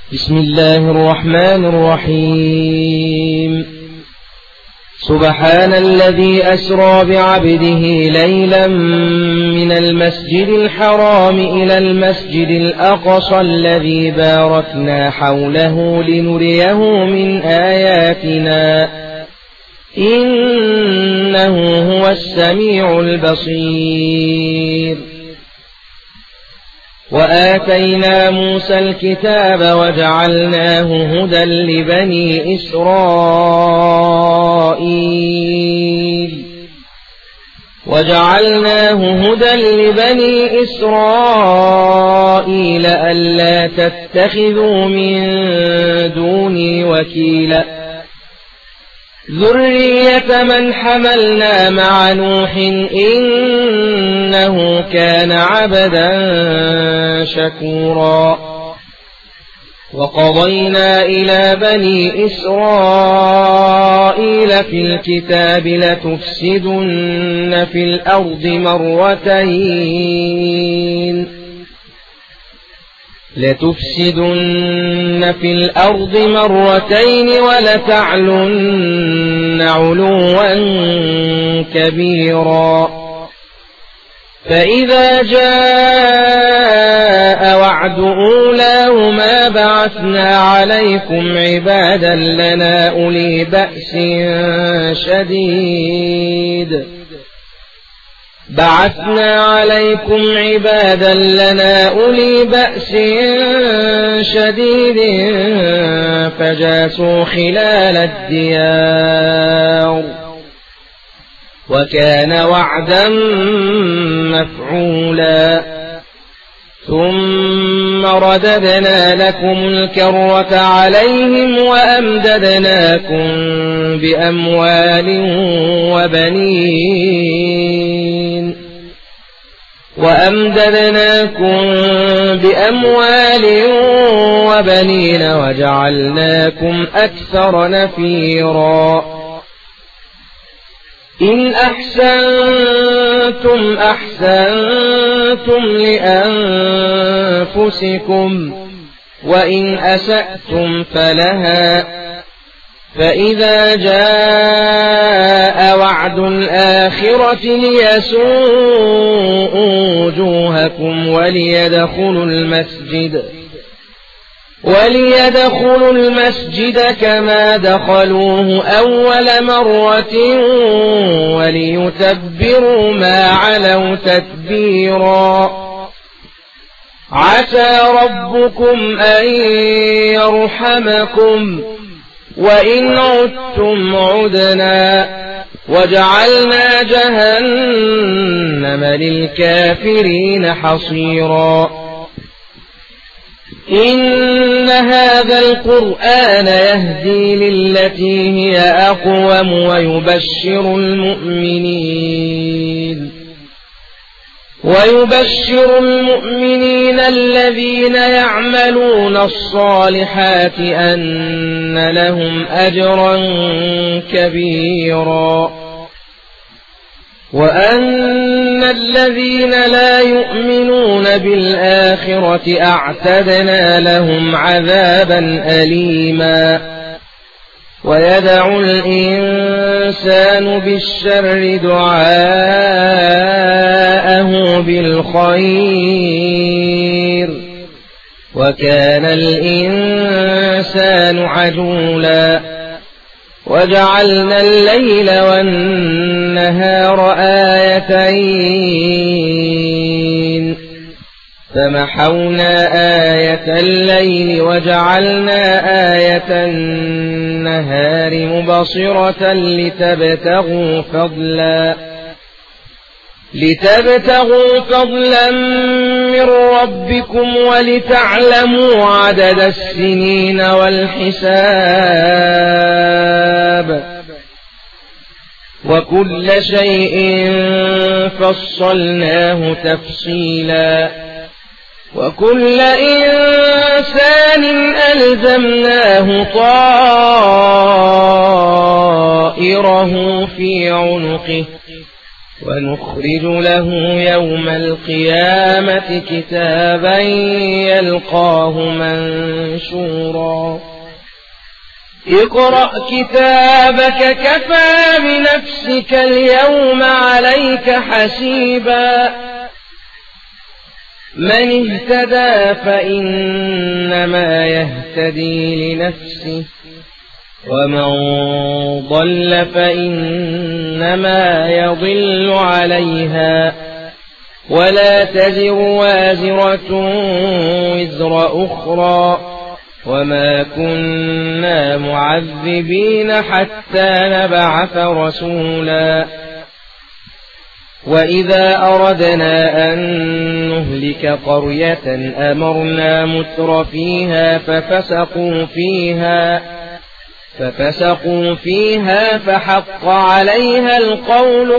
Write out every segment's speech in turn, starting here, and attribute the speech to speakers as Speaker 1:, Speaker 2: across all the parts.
Speaker 1: بسم الله الرحمن الرحيم. سبحان الذي أسرى بعبده ليلا من المسجد الحرام إلى المسجد الأقصى الذي باركنا حوله لنريه من آياتنا إنه هو السميع البصير. وآتينا موسى الكتاب وجعلناه هدى لبني إسرائيل ألا تتخذوا من دوني وكيلا ذرية من حملنا مع نوح إنه كان عبدا شكورا. وقضينا إلى بني إسرائيل في الكتاب لتفسدن في الأرض مرتين ولتعلن علوا كبيرا. فإذا جاء وعد أولاهما بعثنا عليكم عبادا لنا أولي بأس شديد فجاسوا خلال الديار وكان وعدا مفعولا. ثم رددنا لكم الكرة عليهم وأمددناكم بأموال وبنين وجعلناكم أكثر نفيرا. إن أحسنتم أحسنتم لأنفسكم وإن أسأتم فلها. فإذا جاء وعد الآخرة ليسوءوا وجوهكم وليدخلوا المسجد كما دخلوه أول مرة وليتبروا ما علوا تتبيرا. عسى ربكم أن يرحمكم وإن عدتم عدنا وجعلنا جهنم للكافرين حصيرا. إن هذا القرآن يهدي للتي هي أقوم ويبشر المؤمنين الذين يعملون الصالحات أن لهم أجرا كبيرا وأن الذين لا يؤمنون بالآخرة أعتدنا لهم عذابا أليما. ويدعو الإنسان بالشر دعاءه بالخير وكان الإنسان عجولا. وجعلنا الليل والنهار آيتين فمحونا آية الليل وجعلنا آية النهار مبصرة لتبتغوا فضلا من ربكم ولتعلموا عدد السنين والحساب وكل شيء فصلناه تفصيلا. وكل إنسان ألزمناه طائره في عنقه ونخرج له يوم القيامة كتابا يلقاه منشورا اقرأ كتابك كفى بنفسك اليوم عليك حسيبا من اهتدى فإنما يهتدي لنفسه ومن ضل فإنما يضل عليها ولا تزر وازرة وزر أخرى وما كنا معذبين حتى نبعث رسولا وإذا أردنا أن نهلك قرية أمرنا متر فيها ففسقوا فيها فحق عليها القول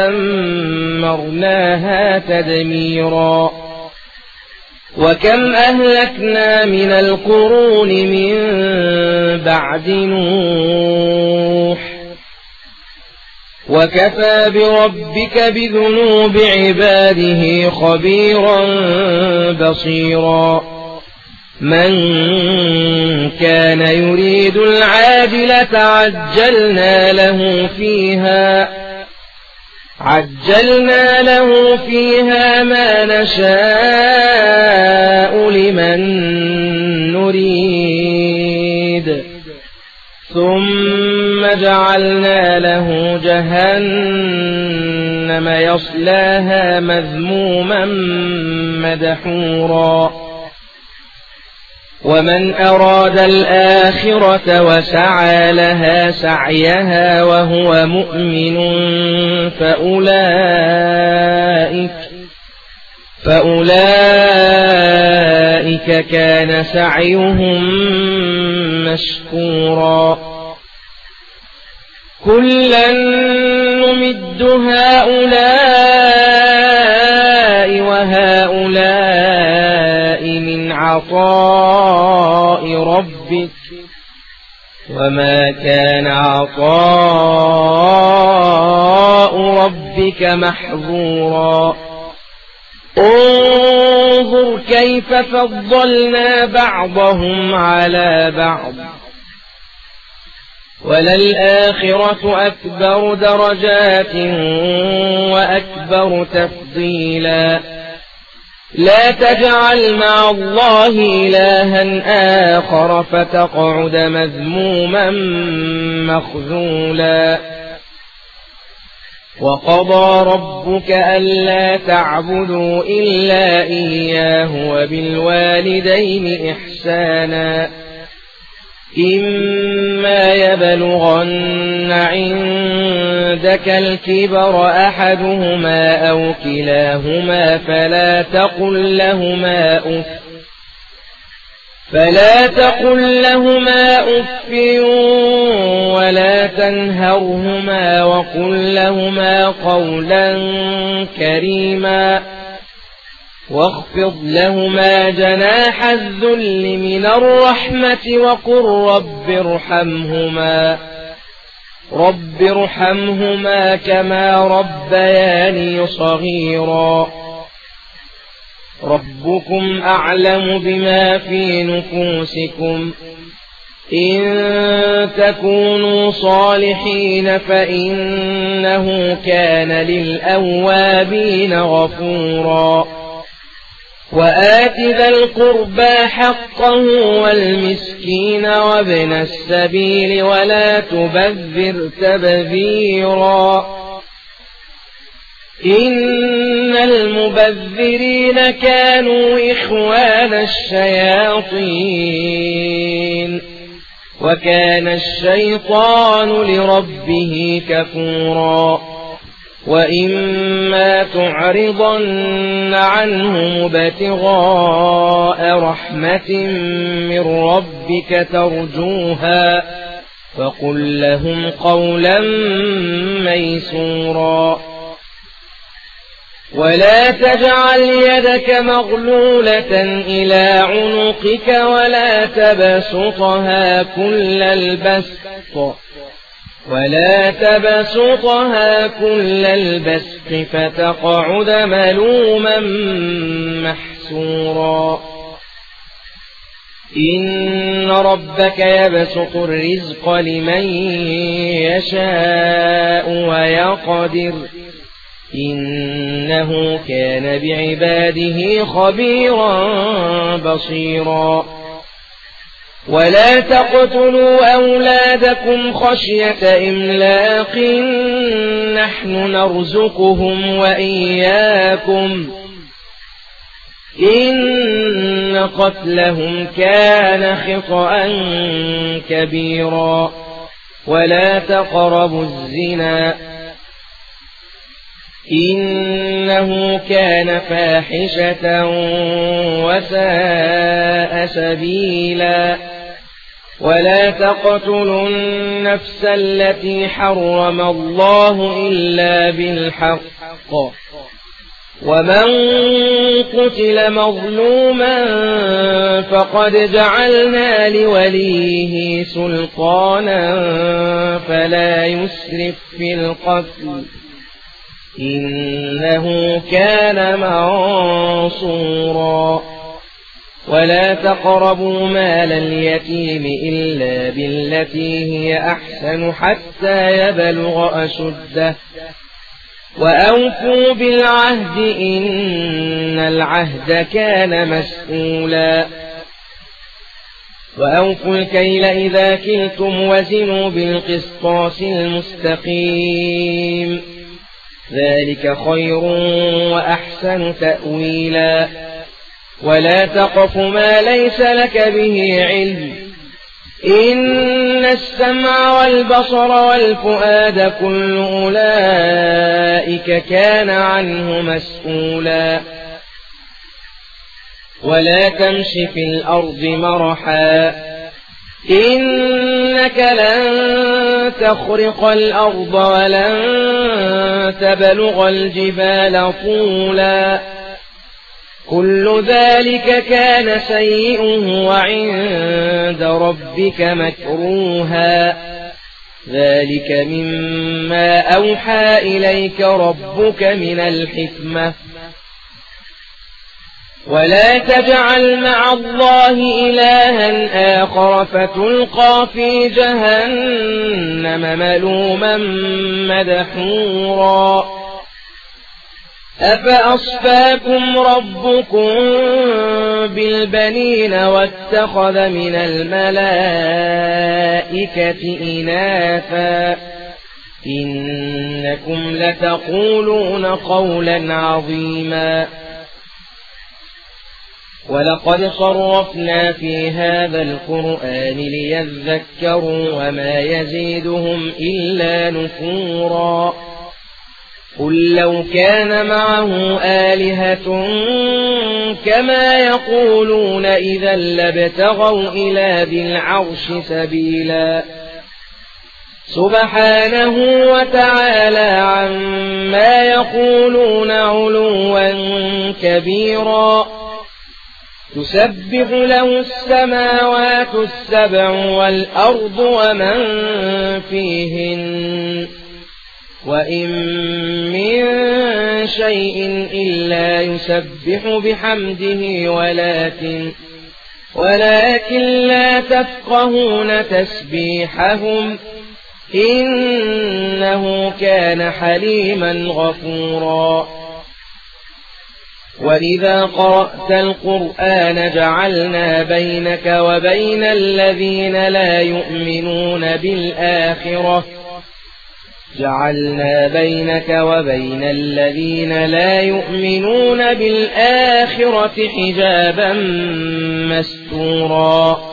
Speaker 1: فدمرناها تدميرا وكم أهلكنا من القرون من بعد نوح وكفى بربك بذنوب عباده خبيرا بصيرا من كان يريد العاجلة عجلنا له فيها ما نشاء لمن نريد ثم جعلنا له جهنم يصلاها مذموما مدحورا ومن أراد الآخرة وسعى لها سعيها وهو مؤمن فأولئك كان سعيهم مشكورا كلا نمد هؤلاء وهؤلاء من عطاء ربك وما كان عطاء ربك محظورا انظر كيف فضلنا بعضهم على بعض وللآخرة أكبر درجات وأكبر تفضيلا لا تجعل مع الله إلها آخر فتقعد مذموما مخذولا وقضى ربك ألا تعبدوا إلا إياه وبالوالدين إحسانا إما يبلغن عندك الكبر أحدهما أو كلاهما فلا تقل لهما أف ولا تنهرهما وقل لهما قولا كريما واخفض لهما جناح الذل من الرحمة وقل رب ارحمهما كما ربياني صغيرا ربكم أعلم بما في نفوسكم إن تكونوا صالحين فإنه كان للأوابين غفورا وآت ذا القربى حقه والمسكين وابن السبيل ولا تبذر تبذيرا إن المبذرين كانوا إخوان الشياطين وكان الشيطان لربه كفورا وإما تعرضن عنهم ابتغاء رحمة من ربك ترجوها فقل لهم قولا ميسورا ولا تجعل يدك مغلولة إلى عنقك ولا تبسطها كل البسط ولا تبسطها كل البسط فتقعد ملوما محسورا إن ربك يبسط الرزق لمن يشاء ويقدر إنه كان بعباده خبيرا بصيرا ولا تقتلوا أولادكم خشية إملاق نحن نرزقهم وإياكم إن قتلهم كان خطأ كبيرا ولا تقربوا الزنا إنه كان فاحشة وساء سبيلا ولا تقتلوا النفس التي حرم الله إلا بالحق ومن قتل مظلوما فقد جعلنا لوليه سلطانا فلا يسرف في القتل إنه كان منصورا ولا تقربوا مال اليتيم إلا بالتي هي أحسن حتى يبلغ أشده وأوفوا بالعهد إن العهد كان مسؤولا وأوفوا الكيل إذا كلتم وزنوا بالقسطاس المستقيم ذلك خير وأحسن تأويلا ولا تقف ما ليس لك به علم إن السمع والبصر والفؤاد كل أولئك كان عنه مسؤولا ولا تمش في الأرض مرحا إنك لن تخرق الأرض ولن تبلغ الجبال طولا كل ذلك كان سيئه عند ربك مكروها ذلك مما أوحى إليك ربك من الحكمة ولا تجعل مع الله إلها آخر فتلقى في جهنم ملوما مدحورا أفأصفاكم ربكم بالبنين واتخذ من الملائكة إناثا إنكم لتقولون قولا عظيما ولقد صرفنا في هذا القرآن ليذكروا وما يزيدهم إلا نفورا قل لو كان معه آلهة كما يقولون إذا لابتغوا إلى ذي العرش سبيلا سبحانه وتعالى عما يقولون علوا كبيرا تسبح له السماوات السبع والأرض ومن فيهن وإن من شيء إلا يسبح بحمده ولكن لا تفقهون تسبيحهم إنه كان حليما غفورا وإذا قرأت القرآن جعلنا بينك وبين الذين لا يؤمنون بالآخرة حجابا مستورا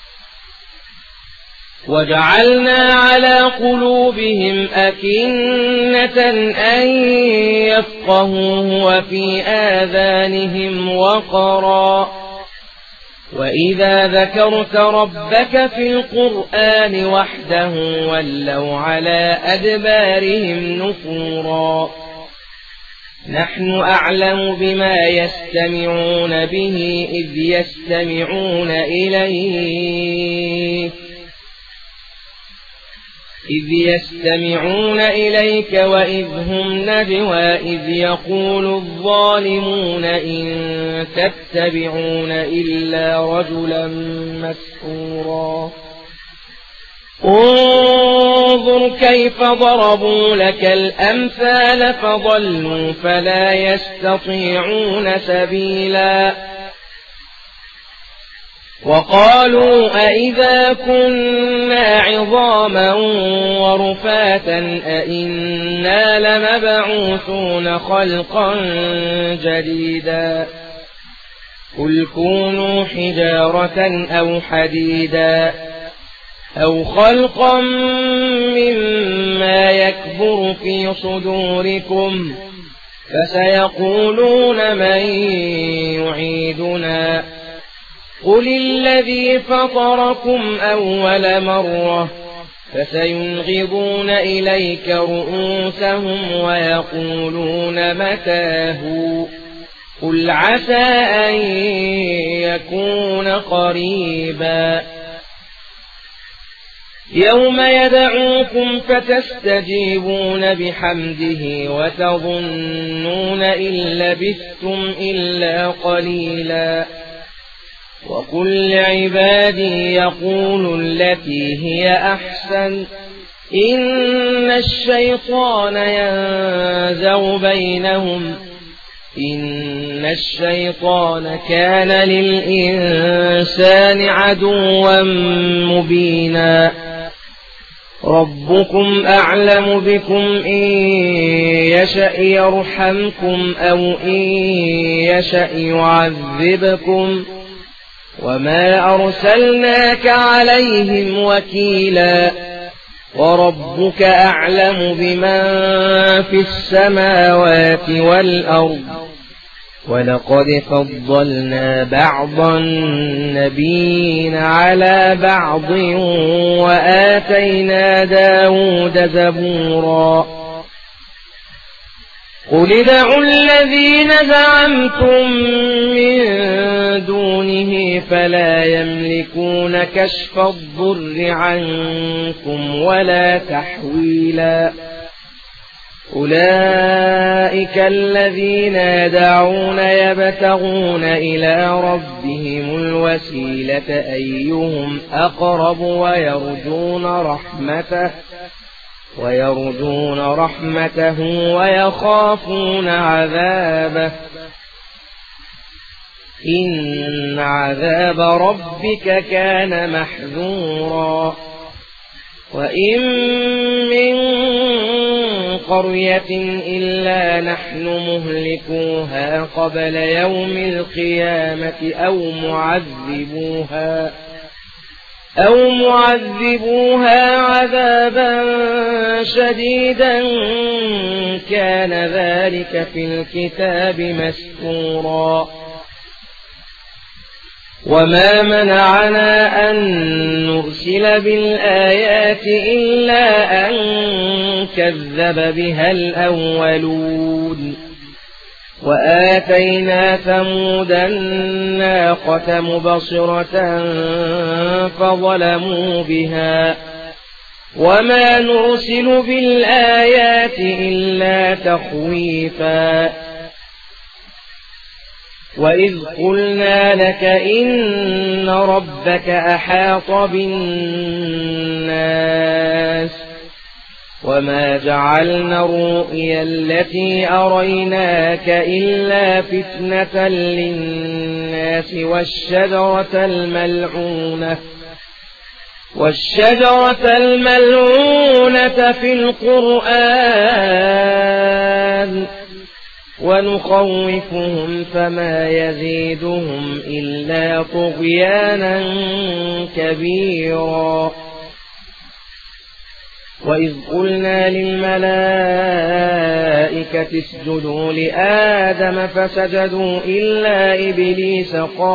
Speaker 1: وجعلنا على قلوبهم أكنة أن يفقهوه وفي آذانهم وقرا وإذا ذكرت ربك في القرآن وحده ولوا على أدبارهم نفورا نحن أعلم بما يستمعون به إذ إذ يستمعون إليك وإذ هم نجوى إذ يقول الظالمون إن تتبعون إلا رجلا مسحورا انظر كيف ضربوا لك الأمثال فضلوا فلا يستطيعون سبيلا وقالوا أئذا كنا عظاما ورفاتا أئنا لمبعوثون خلقا جديدا قل كونوا حجارة أو حديدا أو خلقا مما يكبر في صدوركم فسيقولون من يعيدنا قل الذي فطركم أول مرة فسينغضون إليك رؤوسهم ويقولون متى هو قل عسى أن يكون قريبا يوم يدعوكم فتستجيبون بحمده وتظنون إن لبثتم إلا قليلا وقل لعبادي يقولوا التي هي أحسن إن الشيطان ينزغ بينهم إن الشيطان كان للإنسان عدوا مبينا ربكم أعلم بكم إن يشأ يرحمكم أو إن يشأ يعذبكم وما أرسلناك عليهم وكيلا وربك أعلم بمن في السماوات والأرض ولقد فضلنا بعض النبيين على بعض وآتينا داود زبورا قل ادعوا الذين زعمتم من دونه فلا يملكون كشف الضر عنكم ولا تحويلا أولئك الذين يدعون يبتغون إلى ربهم الوسيلة أيهم أقرب ويرجون رحمته ويخافون عذابه إن عذاب ربك كان محذورا وإن من قرية إلا نحن مهلكوها قبل يوم القيامة أو معذبوها عذابا شديدا كان ذلك في الكتاب مسطورا وما منعنا أن نرسل بالآيات إلا أن كذب بها الأولون وآتينا ثمود الناقة مبصرة فظلموا بها وما نرسل بالآيات إلا تخويفا وإذ قلنا لك إن ربك أحاط بالناس وما جعلنا الرؤيا التي أريناك إلا فتنة للناس والشجرة الملعونة في القرآن ونخوفهم فما يزيدهم إلا طغيانا كبيرا وإذ قلنا للملائكة اسجدوا لآدم فسجدوا إلا إبليس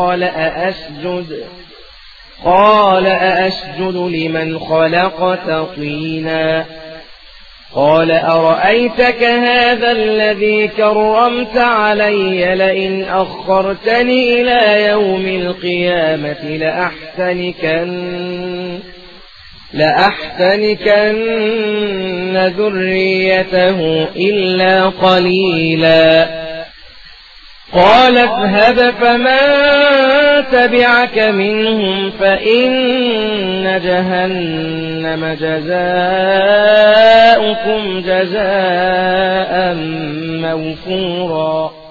Speaker 1: قال أأسجد لمن خلقت طينا قال أرأيتك هذا الذي كرمت علي لئن أخرتني إلى يوم القيامة لأحتنكن ذريته إلا قليلا قال اذهب فمن تبعك منهم فإن جهنم جزاؤكم جزاء موفورا